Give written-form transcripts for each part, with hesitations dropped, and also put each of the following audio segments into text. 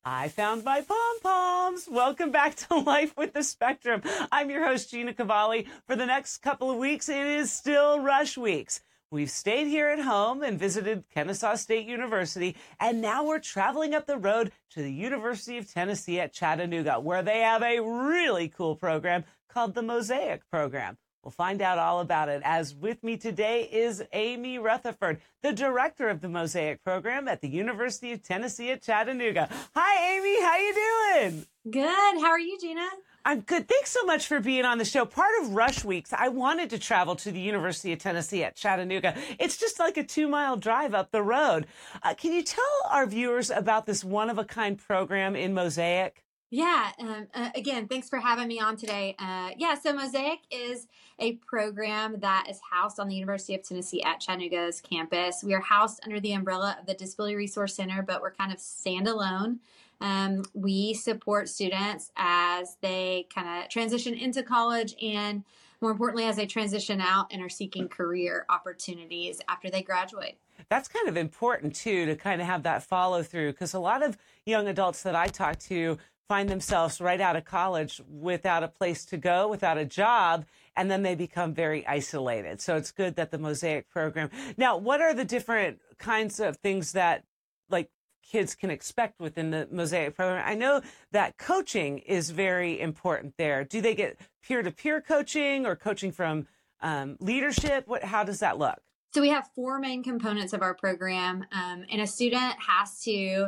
I found my pom-poms. Welcome back to Life with the Spectrum. I'm your host, Gina Cavalli. For the next couple of weeks, it is still rush weeks. We've stayed here at home and visited Kennesaw State University, and now we're traveling up the road to the University of Tennessee at Chattanooga, where they have a really cool program called the Mosaic Program. We'll find out all about it, as with me today is Amy Rutherford, the director of the Mosaic Program at the University of Tennessee at Chattanooga. Hi, Amy. How you doing? Good. How are you, Gina? I'm good. Thanks so much for being on the show. Part of Rush Weeks, I wanted to travel to the University of Tennessee at Chattanooga. It's just like a 2-mile drive up the road. Can you tell our viewers about this one-of-a-kind program in Mosaic? Yeah. Again, thanks for having me on today. So Mosaic is a program that is housed on the University of Tennessee at Chattanooga's campus. We are housed under the umbrella of the Disability Resource Center, but we're kind of standalone. We support students as they kind of transition into college and, more importantly, as they transition out and are seeking career opportunities after they graduate. That's kind of important, too, to kind of have that follow through, because a lot of young adults that I talk to find themselves right out of college without a place to go, without a job, and then they become very isolated. So it's good that the Mosaic Program. Now, what are the different kinds of things that kids can expect within the Mosaic Program? I know that coaching is very important there. Do they get peer-to-peer coaching or coaching from leadership? How does that look? So we have 4 main components of our program, and a student has to,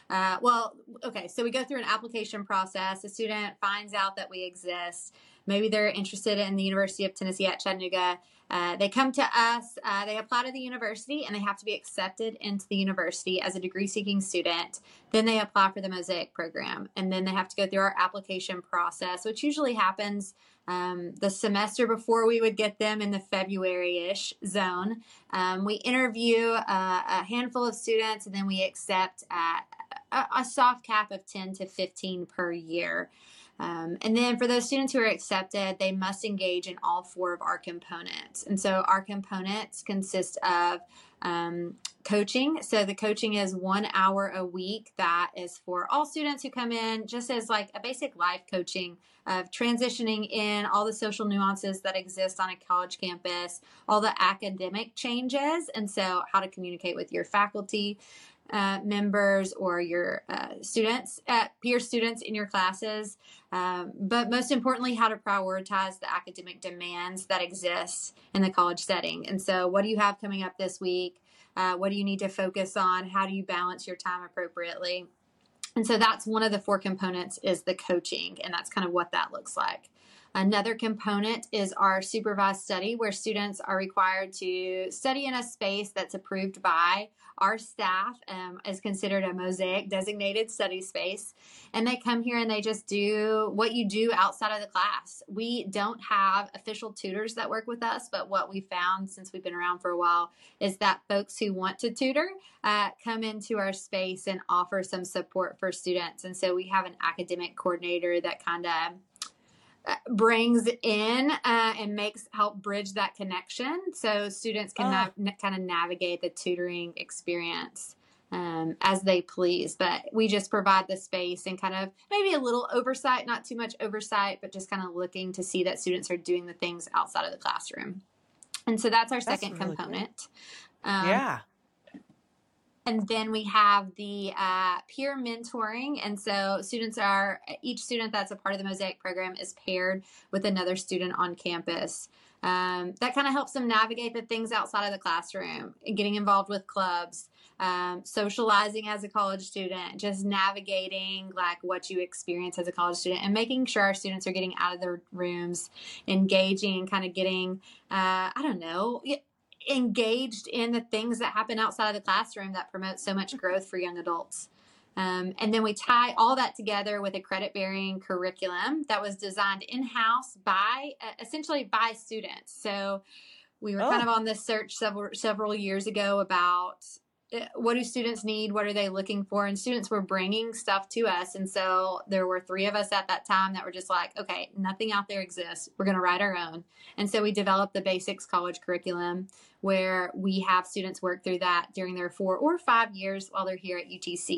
so we go through an application process. A student finds out that we exist. Maybe they're interested in the University of Tennessee at Chattanooga. They come to us, they apply to the university, and they have to be accepted into the university as a degree-seeking student. Then they apply for the Mosaic Program, and then they have to go through our application process, which usually happens the semester before we would get them in the February-ish zone. We interview a handful of students, and then we accept a soft cap of 10 to 15 per year. And then for those students who are accepted, they must engage in all 4 of our components. And so our components consist of coaching. So the coaching is 1 hour a week. That is for all students who come in, just as like a basic life coaching of transitioning in, all the social nuances that exist on a college campus, all the academic changes, and so how to communicate with your faculty members or your students, peer students in your classes, but most importantly, how to prioritize the academic demands that exist in the college setting. And so what do you have coming up this week? What do you need to focus on? How do you balance your time appropriately? And so that's one of the 4 components is the coaching, and that's kind of what that looks like. Another component is our supervised study, where students are required to study in a space that's approved by our staff, is considered a Mosaic designated study space. And they come here and they just do what you do outside of the class. We don't have official tutors that work with us, but what we found since we've been around for a while is that folks who want to tutor come into our space and offer some support for students. And so we have an academic coordinator that kind of brings in and help bridge that connection so students can kind of navigate the tutoring experience as they please. But we just provide the space and kind of maybe a little oversight, not too much oversight, but just kind of looking to see that students are doing the things outside of the classroom. And so that's our second really component. Yeah. And then we have the peer mentoring. And so each student that's a part of the Mosaic Program is paired with another student on campus. That kind of helps them navigate the things outside of the classroom, getting involved with clubs, socializing as a college student, just navigating like what you experience as a college student, and making sure our students are getting out of their rooms, engaging, kind of getting, engaged in the things that happen outside of the classroom that promote so much growth for young adults. And then we tie all that together with a credit-bearing curriculum that was designed in-house essentially by students. So we were kind of on this search several years ago about what do students need? What are they looking for? And students were bringing stuff to us. And so there were 3 of us at that time that were just like, okay, nothing out there exists. We're going to write our own. And so we developed the Basics College Curriculum, where we have students work through that during their 4 or 5 years while they're here at UTC.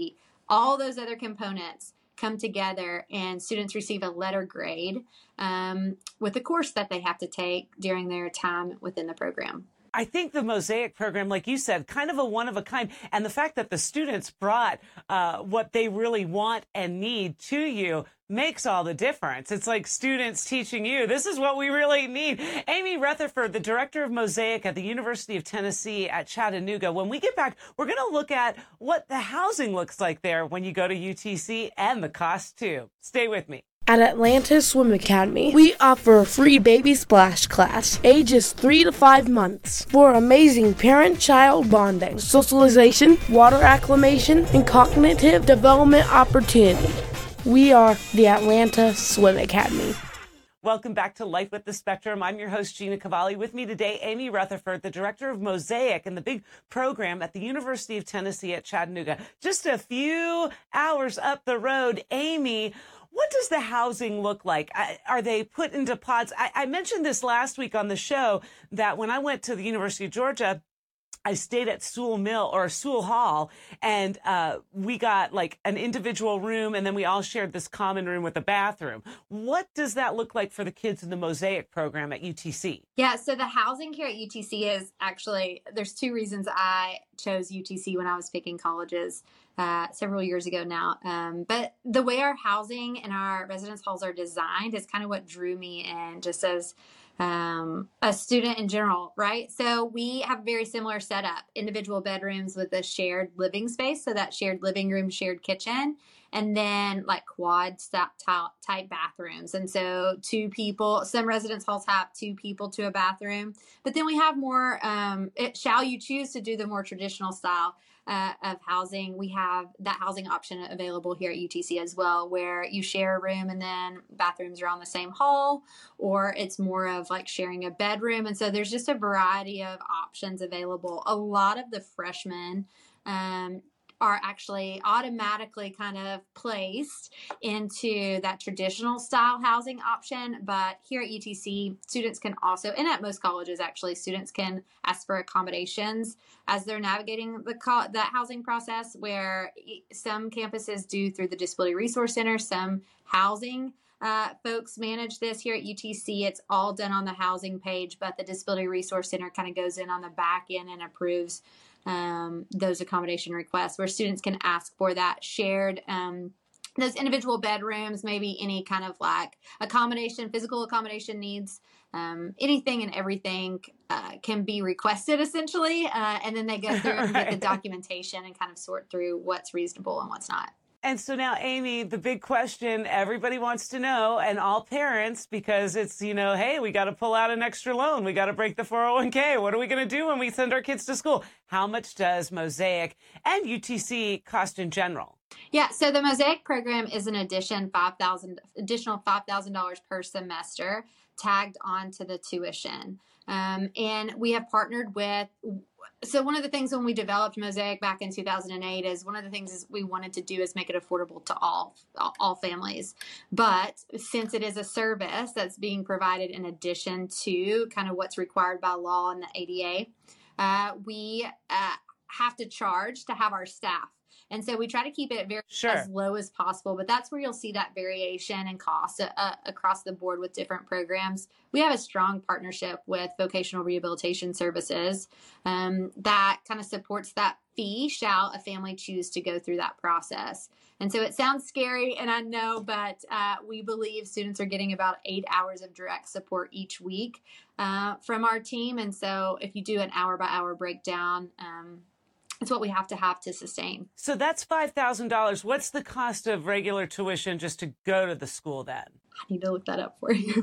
all those other components come together and students receive a letter grade with the course that they have to take during their time within the program. I think the Mosaic program, like you said, kind of a one of a kind. And the fact that the students brought what they really want and need to you makes all the difference. It's like students teaching you, this is what we really need. Amy Rutherford, the director of Mosaic at the University of Tennessee at Chattanooga. When we get back, we're going to look at what the housing looks like there when you go to UTC and the cost too. Stay with me. At Atlanta Swim Academy, we offer a free baby splash class, ages 3 to 5 months, for amazing parent-child bonding, socialization, water acclimation, and cognitive development opportunity. We are the Atlanta Swim Academy. Welcome back to Life with the Spectrum. I'm your host, Gina Cavalli. With me today, Amy Rutherford, the director of Mosaic and the big program at the University of Tennessee at Chattanooga. Just a few hours up the road. Amy, what does the housing look like? Are they put into pods? I mentioned this last week on the show that when I went to the University of Georgia, I stayed at Sewell Hall, and we got like an individual room, and then we all shared this common room with a bathroom. What does that look like for the kids in the Mosaic program at UTC? Yeah, so the housing here at UTC is actually, there's two reasons I chose UTC when I was picking colleges several years ago now. But the way our housing and our residence halls are designed is kind of what drew me in, just as a student in general, right? So we have a very similar setup, individual bedrooms with a shared living space. So that shared living room, shared kitchen, and then like quad type bathrooms. And so 2 people, some residence halls have 2 people to a bathroom, but then we have more, shall you choose to do the more traditional style of housing, we have that housing option available here at UTC as well, where you share a room and then bathrooms are on the same hall, or it's more of like sharing a bedroom. And so there's just a variety of options available. A lot of the freshmen are actually automatically kind of placed into that traditional style housing option. But here at UTC, students can also, and at most colleges actually, students can ask for accommodations as they're navigating that housing process, where some campuses do through the Disability Resource Center, some housing folks manage this. Here at UTC, it's all done on the housing page, but the Disability Resource Center kind of goes in on the back end and approves those accommodation requests, where students can ask for that shared, those individual bedrooms, maybe any kind of like accommodation, physical accommodation needs, anything and everything can be requested essentially. And then they go through and get the documentation and kind of sort through what's reasonable and what's not. And so now, Amy, the big question everybody wants to know, and all parents, because it's, hey, we got to pull out an extra loan. We got to break the 401k. What are we going to do when we send our kids to school? How much does Mosaic and UTC cost in general? Yeah, so the Mosaic program is an additional $5,000 per semester tagged onto the tuition. And we have partnered with, so one of the things when we developed Mosaic back in 2008 is one of the things we wanted to do is make it affordable to all families. But since it is a service that's being provided in addition to kind of what's required by law and the ADA, we have to charge to have our staff. And so we try to keep it as low as possible, but that's where you'll see that variation in cost across the board with different programs. We have a strong partnership with Vocational Rehabilitation Services that kind of supports that fee shall a family choose to go through that process. And so it sounds scary, and I know, but we believe students are getting about 8 hours of direct support each week from our team. And so if you do an hour-by-hour breakdown, it's what we have to sustain. So that's $5,000. What's the cost of regular tuition just to go to the school then? I need to look that up for you.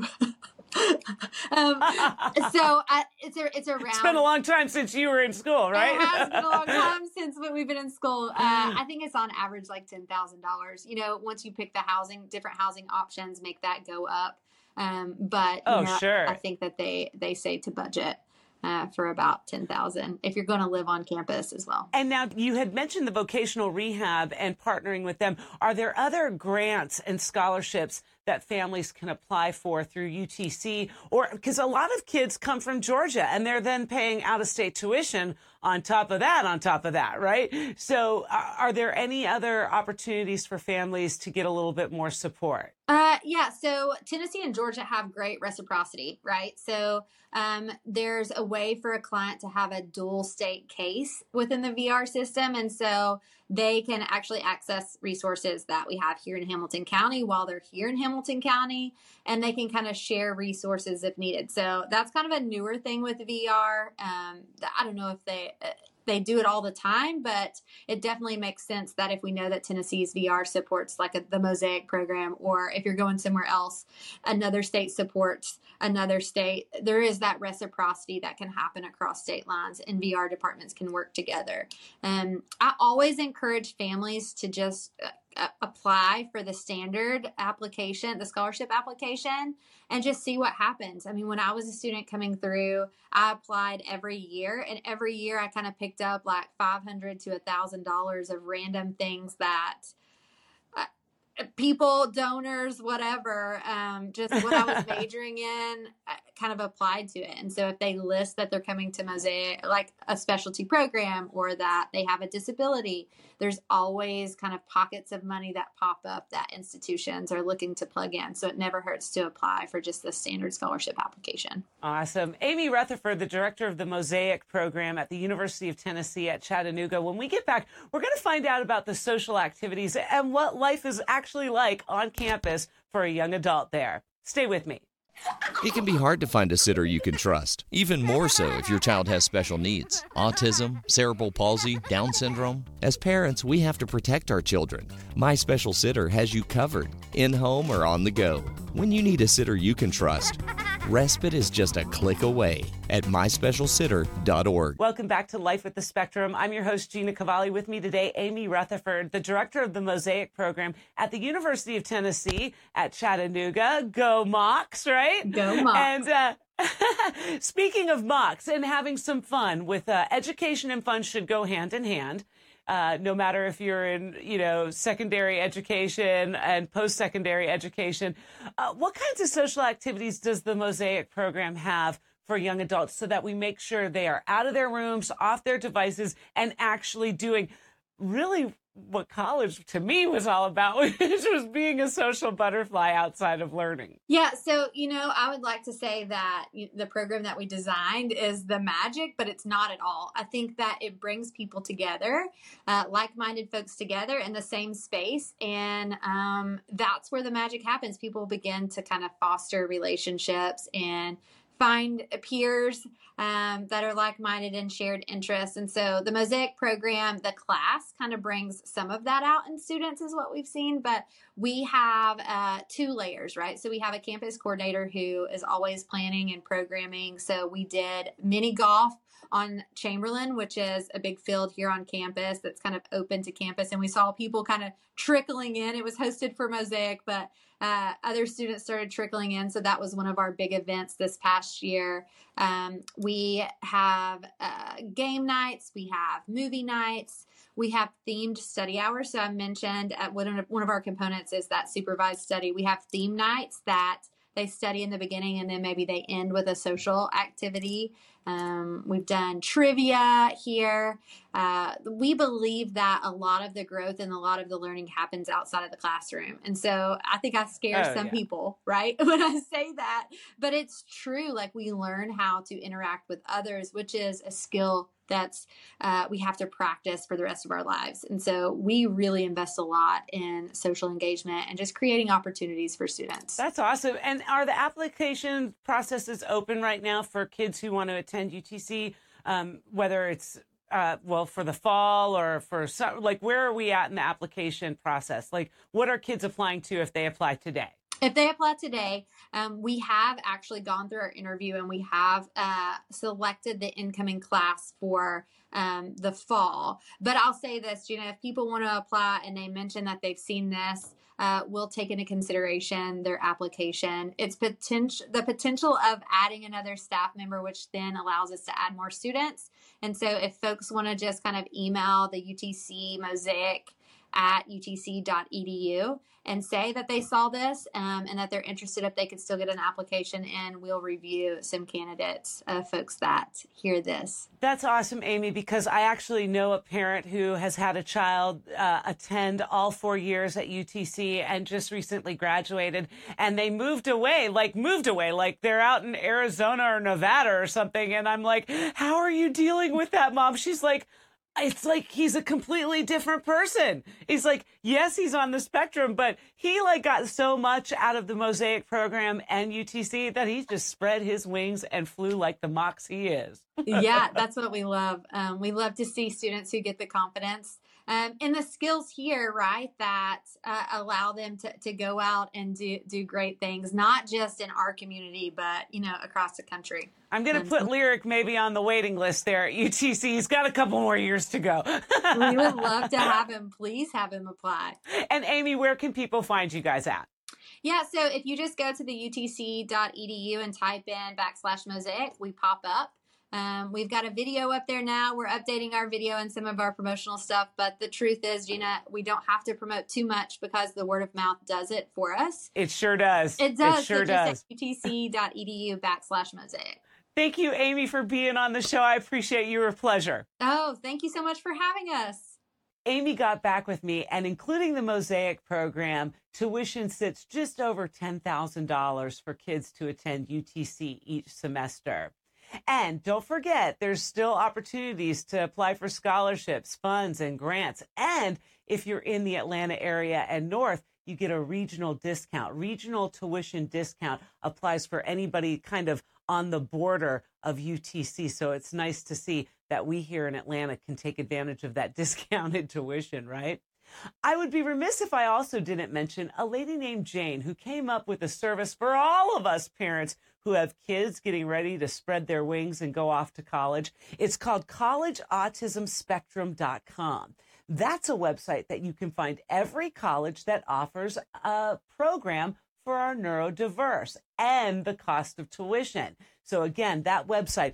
It's around. It's been a long time since you were in school, right? It has been a long time since we've been in school. I think it's on average like $10,000. Once you pick the different housing options, make that go up. But sure. I think that they say to budget for about $10,000 if you're going to live on campus as well. And now you had mentioned the vocational rehab and partnering with them. Are there other grants and scholarships that families can apply for through UTC? Or because a lot of kids come from Georgia and they're then paying out-of-state tuition on top of that, right? So are there any other opportunities for families to get a little bit more support? Yeah, so Tennessee and Georgia have great reciprocity, right? So there's a way for a client to have a dual state case within the VR system. And so they can actually access resources that we have here in Hamilton County while they're here in Hamilton County, and they can kind of share resources if needed. So that's kind of a newer thing with VR. I don't know if they do it all the time, but it definitely makes sense that if we know that Tennessee's VR supports like the Mosaic program, or if you're going somewhere else, another state supports another state, there is that reciprocity that can happen across state lines, and VR departments can work together. I always encourage families to just apply for the standard application, the scholarship application, and just see what happens. I mean, when I was a student coming through, I applied every year, and every year I kind of picked up like $500 to $1,000 of random things that people, donors, whatever, just what I was majoring in, kind of applied to it. And so if they list that they're coming to Mosaic, like a specialty program, or that they have a disability, there's always kind of pockets of money that pop up that institutions are looking to plug in. So it never hurts to apply for just the standard scholarship application. Awesome. Amy Rutherford, the director of the Mosaic program at the University of Tennessee at Chattanooga. When we get back, we're going to find out about the social activities and what life is actually like on campus for a young adult there. Stay with me. It can be hard to find a sitter you can trust, even more so if your child has special needs, autism, cerebral palsy, Down syndrome. As parents, we have to protect our children. My Special Sitter has you covered, in-home or on the go. When you need a sitter you can trust, respite is just a click away at myspecialsitter.org. Welcome back to Life with the Spectrum. I'm your host, Gina Cavalli. With me today, Amy Rutherford, the director of the Mosaic program at the University of Tennessee at Chattanooga. Go Mocs, right? Go Mocs. And speaking of Mocs and having some fun with education and fun should go hand in hand. No matter if you're in, secondary education and post-secondary education. What kinds of social activities does the Mosaic program have for young adults so that we make sure they are out of their rooms, off their devices, and actually doing really what college to me was all about, which was being a social butterfly outside of learning? Yeah. So, I would like to say that the program that we designed is the magic, but it's not at all. I think that it brings people together, like-minded folks together in the same space. And that's where the magic happens. People begin to kind of foster relationships and find peers that are like-minded and shared interests. And so the Mosaic program, the class kind of brings some of that out in students is what we've seen, but we have 2 layers, right? So we have a campus coordinator who is always planning and programming. So we did mini golf on Chamberlain, which is a big field here on campus that's kind of open to campus. And we saw people kind of trickling in. It was hosted for Mosaic, but other students started trickling in. So that was one of our big events this past year. We have game nights. We have movie nights. We have themed study hours. So I mentioned one of our components is that supervised study. We have theme nights that they study in the beginning and then maybe they end with a social activity. We've done trivia here. We believe that a lot of the growth and a lot of the learning happens outside of the classroom. And so I think I scare some people, right, when I say that, but it's true. Like we learn how to interact with others, which is a skill that's we have to practice for the rest of our lives. And so we really invest a lot in social engagement and just creating opportunities for students. That's awesome. And are the application processes open right now for kids who want to attend UTC, whether it's for the fall or for some, like where are we at in the application process? Like what are kids applying to if they apply today? If they apply today, we have actually gone through our interview and we have selected the incoming class for the fall. But I'll say this, Gina, if people want to apply and they mention that they've seen this, we'll take into consideration their application. It's the potential of adding another staff member, which then allows us to add more students. And so if folks want to just kind of email the UTC Mosaic at utc.edu and say that they saw this and that they're interested if they could still get an application in. We'll review some candidates, folks that hear this. That's awesome, Amy, because I actually know a parent who has had a child attend all 4 years at UTC and just recently graduated, and they moved away, like they're out in Arizona or Nevada or something. And I'm like, how are you dealing with that, Mom? She's like, it's like he's a completely different person. He's like, yes, he's on the spectrum, but he like got so much out of the Mosaic program and UTC that he just spread his wings and flew like the mox he is. Yeah, that's what we love. We love to see students who get the confidence and the skills here, right, that allow them to go out and do great things, not just in our community, but, across the country. I'm going to put Lyric maybe on the waiting list there at UTC. He's got a couple more years to go. We would love to have him. Please have him apply. And Amy, where can people find you guys at? Yeah, so if you just go to the utc.edu and type in /Mosaic, we pop up. We've got a video up there now. We're updating our video and some of our promotional stuff. But the truth is, Gina, we don't have to promote too much because the word of mouth does it for us. It sure does. It does. It sure does. utc.edu /Mosaic. Thank you, Amy, for being on the show. I appreciate you. A pleasure. Oh, thank you so much for having us. Amy got back with me, and including the Mosaic program, tuition sits just over $10,000 for kids to attend UTC each semester. And don't forget, there's still opportunities to apply for scholarships, funds, and grants. And if you're in the Atlanta area and north, you get a regional discount. Regional tuition discount applies for anybody kind of on the border of UTC. So it's nice to see that we here in Atlanta can take advantage of that discounted tuition, right? I would be remiss if I also didn't mention a lady named Jane who came up with a service for all of us parents who have kids getting ready to spread their wings and go off to college. It's called collegeautismspectrum.com. That's a website that you can find every college that offers a program for our neurodiverse and the cost of tuition. So again, that website,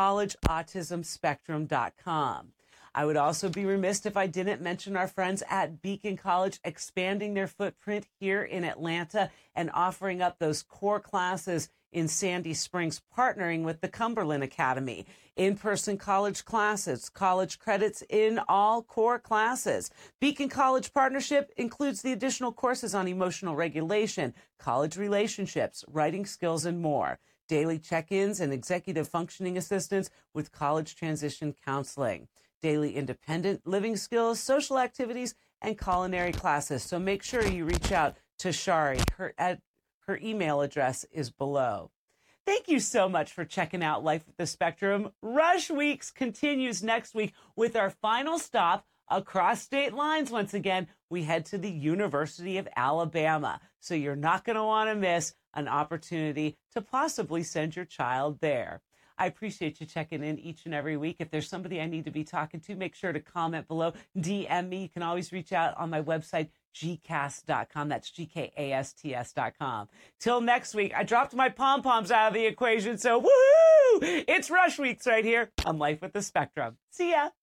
collegeautismspectrum.com. I would also be remiss if I didn't mention our friends at Beacon College expanding their footprint here in Atlanta and offering up those core classes in Sandy Springs, partnering with the Cumberland Academy. In-person college classes, college credits in all core classes. Beacon College Partnership includes the additional courses on emotional regulation, college relationships, writing skills, and more. Daily check-ins and executive functioning assistance with college transition counseling. Daily independent living skills, social activities, and culinary classes. So make sure you reach out to Shari. Her email address is below. Thank you so much for checking out Life with the Spectrum. Rush Weeks continues next week with our final stop across state lines. Once again, we head to the University of Alabama. So you're not going to want to miss an opportunity to possibly send your child there. I appreciate you checking in each and every week. If there's somebody I need to be talking to, make sure to comment below. DM me. You can always reach out on my website, gcast.com. That's GKASTS.com. Till next week, I dropped my pom-poms out of the equation, so woohoo! It's Rush Weeks right here on Life with the Spectrum. See ya.